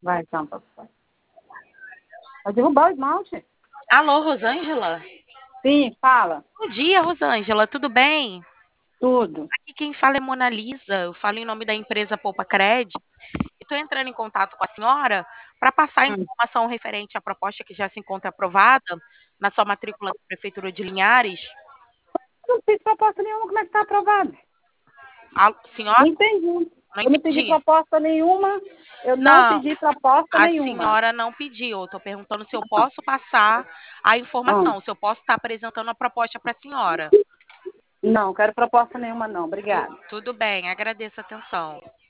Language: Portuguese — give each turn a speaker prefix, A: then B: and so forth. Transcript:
A: Vai, tampa. Vai derrubar o esmalte?
B: Alô, Rosângela?
A: Sim, fala.
B: Bom dia, Rosângela, tudo bem?
A: Tudo.
B: Aqui quem fala é Mona Lisa, eu falo em nome da empresa Poupa Cred. Estou entrando em contato com a senhora para passar a
A: Hum.
B: informação referente à proposta que já se encontra aprovada na sua matrícula da Prefeitura de Linhares.
A: Não fiz proposta nenhuma, como é que está aprovado?
B: Senhora,
A: Não entendi.
B: não
A: Eu não pedi
B: entendi.
A: proposta nenhuma. Eu não
B: Não,
A: pedi proposta
B: a
A: nenhuma.
B: senhora não pediu. Eu estou perguntando se eu posso passar a
A: Ah,
B: informação, se eu posso estar apresentando a proposta para a senhora.
A: não, quero proposta nenhuma, não. Obrigada.
B: Tudo bem, agradeço a atenção.